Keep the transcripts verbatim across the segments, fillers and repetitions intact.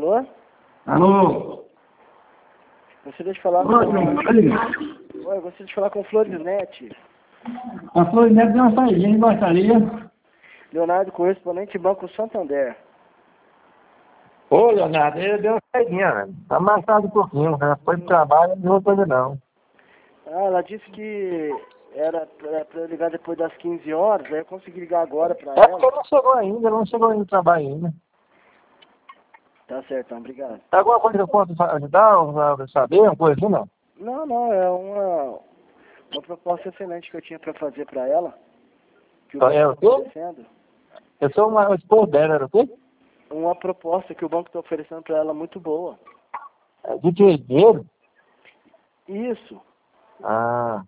Alô? Alô? Gostaria de falar com... Oi, Oi, eu gostaria de falar com o Florinete. a Florinete deu uma saída, gostaria. Leonardo, correspondente Banco Santander. Ô, Leonardo, ele deu uma saidinha, velho. Tá marcado um pouquinho, né? Foi pro trabalho, não vou fazer não. Ah, ela disse que era pra, pra eu ligar depois das quinze horas, aí eu consegui ligar agora pra É porque ela. não chegou ainda, não chegou ainda no trabalho ainda. Tá certo, então, obrigado. Alguma coisa que eu posso ajudar, ou saber, uma coisa assim, não? Não, não, é uma, uma proposta excelente que eu tinha pra fazer pra ela. Que o É banco o tá quê? oferecendo. Eu sou uma esposa dela, era o quê? Uma proposta que o banco tá oferecendo pra ela muito boa. É de que dinheiro? Isso, Ah.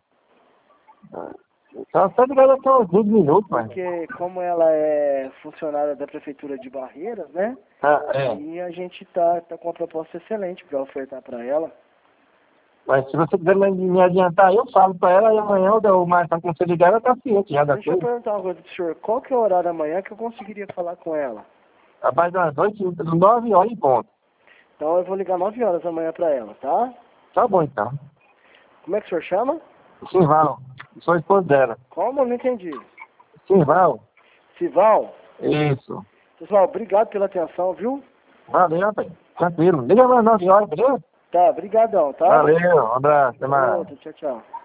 Só só ligado até uns vinte minutos, mas. porque como ela é funcionária da Prefeitura de Barreiras, né? Ah, é. E a gente tá, tá com uma proposta excelente pra ofertar pra ela. Mas se você quiser me me adiantar, eu falo pra ela e amanhã o Marcão, quando você ligar, ela tá ciente já da Deixa eu coisa. perguntar uma coisa pro senhor. Qual que é o horário amanhã que eu conseguiria falar com ela? Abaixo das oito, nove horas em ponto. Então eu vou ligar nove horas amanhã pra ela, tá? Tá bom então. Como é que o senhor chama? Simval, sou esposa dela. Como? Eu não entendi. Simval? Sival? Isso. Pessoal, obrigado pela atenção, viu? Valeu, rapaz. Tranquilo. Liga mais nove horas, beleza? Tá, brigadão, tá? Valeu, um abraço, até mais. Outro, tchau, tchau.